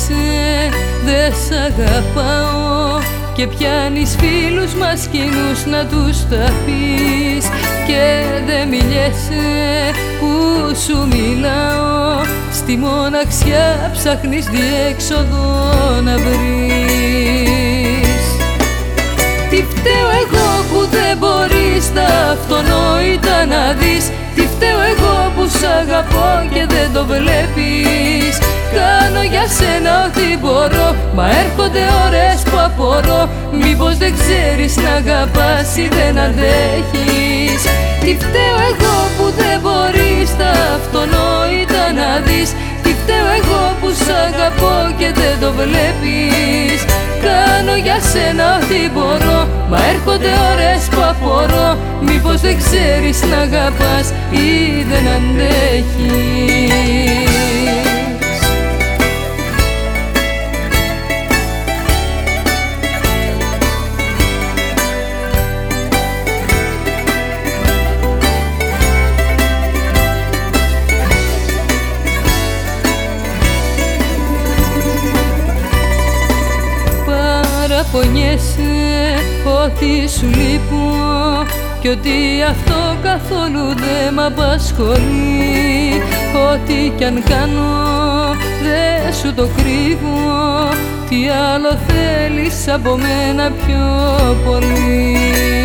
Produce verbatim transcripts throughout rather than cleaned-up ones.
μιλιέσαι, δε σ' αγαπάω. Και πιάνεις φίλους μας κοινούς να τους τα πεις. Και δε μιλιέσαι που σου μιλάω, στη μοναξιά ψάχνεις διέξοδο να βρεις. Τι φταίω εγώ που δεν μπορείς τα αυτονόητα να δεις? Τι φταίω εγώ που σ' αγαπώ και δεν το βλέπεις? Κάνω για σένα ό,τι μπορώ, μα έρχονται ώρες που απορώ. Μήπως δεν ξέρεις να αγαπάς ή δεν αντέχεις? Τι φταίω εγώ που δεν μπορείς τα αυτονόητα να δεις? Τι φταίω εγώ που σ' αγαπώ και δεν το βλέπεις? Κάνω για σένα ό,τι μπορώ, μα έρχονται ώρες που απορώ. Μήπως δεν ξέρεις να αγαπάς ή δεν αντέχεις? Παραπονιέσαι ότι σου λείπω κι ότι αυτό καθόλου δεν μ' απασχολεί. Ό,τι κι αν κάνω δεν σου το κρύβω. Τι άλλο θέλεις από μένα πιο πολύ?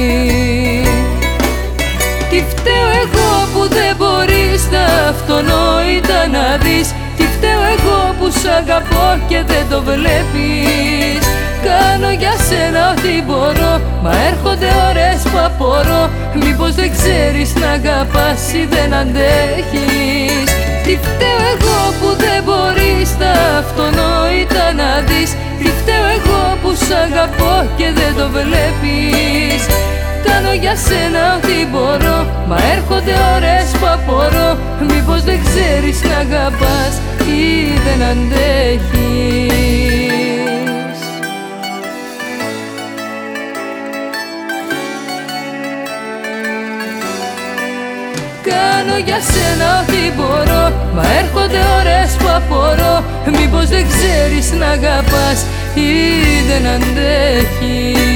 Τι φταίω εγώ που δεν μπορείς τα αυτονόητα να δεις? Τι φταίω εγώ που σ' αγαπώ και δεν το βλέπεις? Κάνω για σένα ό,τι μπορώ, μα έρχονται ώρες που απορώ. Μήπως δεν ξέρεις να αγαπάς ή δεν αντέχεις? Τι φταίω εγώ που δεν μπορείς τα αυτονόητα να δεις? Τι φταίω εγώ που σ' αγαπώ και δεν το βλέπεις? Κάνω για σένα ό,τι μπορώ, μα έρχονται ώρες που απορώ. Μήπως δεν ξέρεις να αγαπάς ή δεν αντέχεις? Κάνω για σένα ό,τι μπορώ, μα έρχονται ώρες που απορώ. Μήπως δεν ξέρεις να αγαπάς ή δεν αντέχεις?